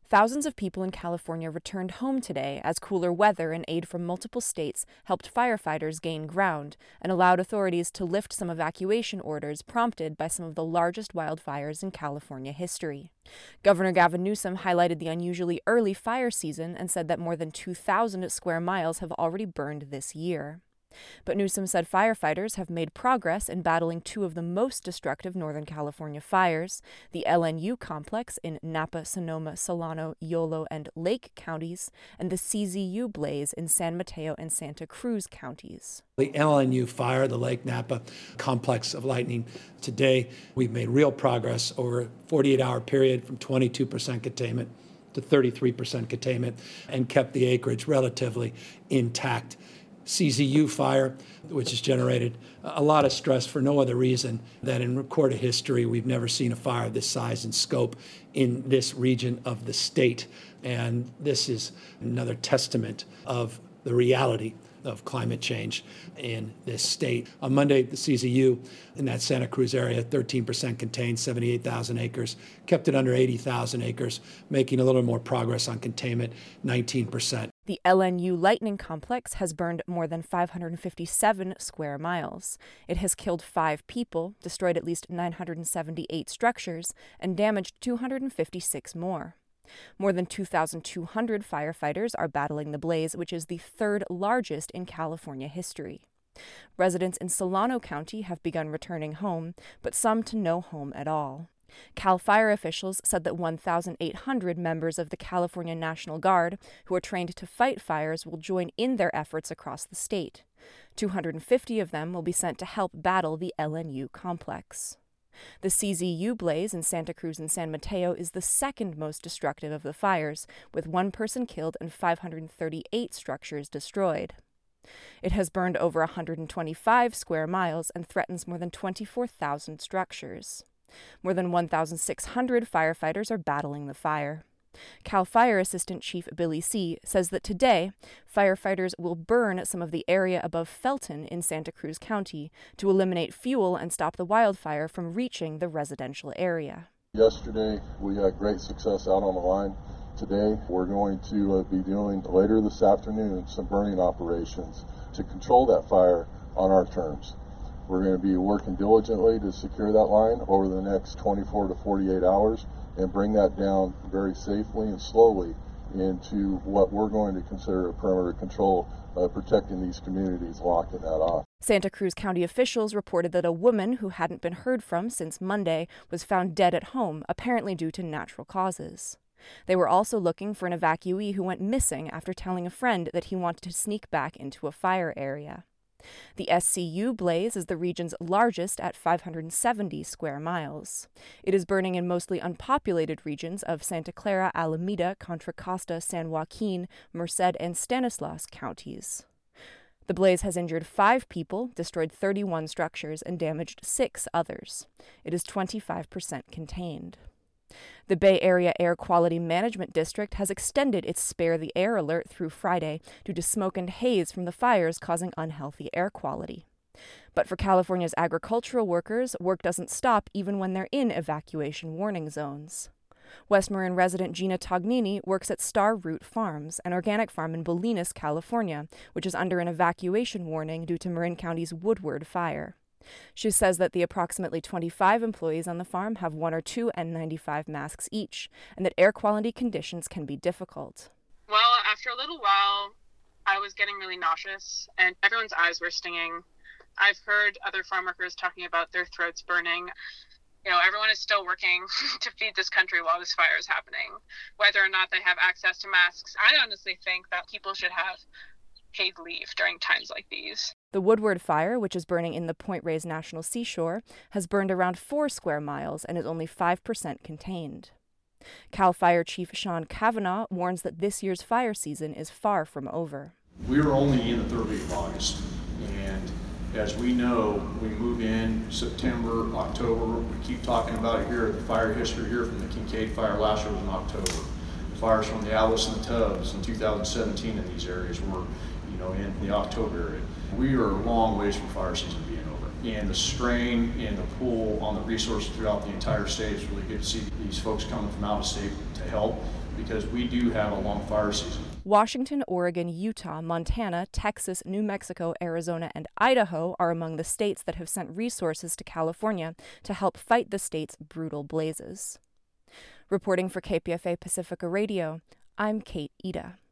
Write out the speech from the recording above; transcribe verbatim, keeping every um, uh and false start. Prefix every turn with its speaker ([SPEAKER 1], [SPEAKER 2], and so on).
[SPEAKER 1] Thousands of people in California returned home today as cooler weather and aid from multiple states helped firefighters gain ground and allowed authorities to lift some evacuation orders prompted by some of the largest wildfires in California history. Governor Gavin Newsom highlighted the unusually early fire season and said that more than two thousand square miles have already burned this year. But Newsom said firefighters have made progress in battling two of the most destructive Northern California fires, the L N U complex in Napa, Sonoma, Solano, Yolo, and Lake counties, and the C Z U blaze in San Mateo and Santa Cruz counties.
[SPEAKER 2] The L N U fire, the Lake Napa complex of lightning, today we've made real progress over a forty-eight hour period from twenty-two percent containment to thirty-three percent containment and kept the acreage relatively intact. C Z U fire, which has generated a lot of stress for no other reason than in recorded history we've never seen a fire of this size and scope in this region of the state. And this is another testament of the reality of climate change in this state. On Monday, the C Z U in that Santa Cruz area, thirteen percent contained, seventy-eight thousand acres, kept it under eighty thousand acres, making a little more progress on containment, nineteen percent.
[SPEAKER 1] The L N U lightning complex has burned more than five hundred fifty-seven square miles. It has killed five people, destroyed at least nine hundred seventy-eight structures, and damaged two hundred fifty-six more. More than two thousand two hundred firefighters are battling the blaze, which is the third largest in California history. Residents in Solano County have begun returning home, but some to no home at all. Cal Fire officials said that one thousand eight hundred members of the California National Guard, who are trained to fight fires, will join in their efforts across the state. two hundred fifty of them will be sent to help battle the L N U complex. The C Z U blaze in Santa Cruz and San Mateo is the second most destructive of the fires, with one person killed and five hundred thirty-eight structures destroyed. It has burned over one hundred twenty-five square miles and threatens more than twenty-four thousand structures. More than one thousand six hundred firefighters are battling the fire. Cal Fire Assistant Chief Billy C. says that today, firefighters will burn some of the area above Felton in Santa Cruz County to eliminate fuel and stop the wildfire from reaching the residential area.
[SPEAKER 3] Yesterday, we had great success out on the line. Today, we're going to uh, be doing later this afternoon some burning operations to control that fire on our terms. We're going to be working diligently to secure that line over the next twenty-four to forty-eight hours and bring that down very safely and slowly into what we're going to consider a perimeter control, uh, protecting these communities, locking that off.
[SPEAKER 1] Santa Cruz County officials reported that a woman who hadn't been heard from since Monday was found dead at home, apparently due to natural causes. They were also looking for an evacuee who went missing after telling a friend that he wanted to sneak back into a fire area. The S C U blaze is the region's largest at five hundred seventy square miles. It is burning in mostly unpopulated regions of Santa Clara, Alameda, Contra Costa, San Joaquin, Merced, and Stanislaus counties. The blaze has injured five people, destroyed thirty-one structures, and damaged six others. It is twenty-five percent contained. The Bay Area Air Quality Management District has extended its Spare the Air alert through Friday due to smoke and haze from the fires causing unhealthy air quality. But for California's agricultural workers, work doesn't stop even when they're in evacuation warning zones. West Marin resident Gina Tognini works at Star Root Farms, an organic farm in Bolinas, California, which is under an evacuation warning due to Marin County's Woodward fire. She says that the approximately twenty-five employees on the farm have one or two N ninety-five masks each, and that air quality conditions can be difficult.
[SPEAKER 4] Well, after a little while, I was getting really nauseous, and everyone's eyes were stinging. I've heard other farm workers talking about their throats burning. You know, everyone is still working to feed this country while this fire is happening. Whether or not they have access to masks, I honestly think that people should have paid leave during times like these.
[SPEAKER 1] The Woodward fire, which is burning in the Point Reyes National Seashore, has burned around four square miles and is only five percent contained. Cal Fire Chief Sean Kavanaugh warns that this year's fire season is far from over.
[SPEAKER 5] We are only in the third week of August, and as we know, we move in September, October. We keep talking about it here, the fire history here from the Kincaid fire last year was in October. The fires from the Alice and the Tubbs in two thousand seventeen in these areas were, you know, in the October area. We are a long ways from fire season being over. And the strain and the pull on the resources throughout the entire state is really good to see these folks coming from out of state to help. because we do have a long fire season.
[SPEAKER 1] Washington, Oregon, Utah, Montana, Texas, New Mexico, Arizona, and Idaho are among the states that have sent resources to California to help fight the state's brutal blazes. Reporting for K P F A Pacifica Radio, I'm Kate Ida.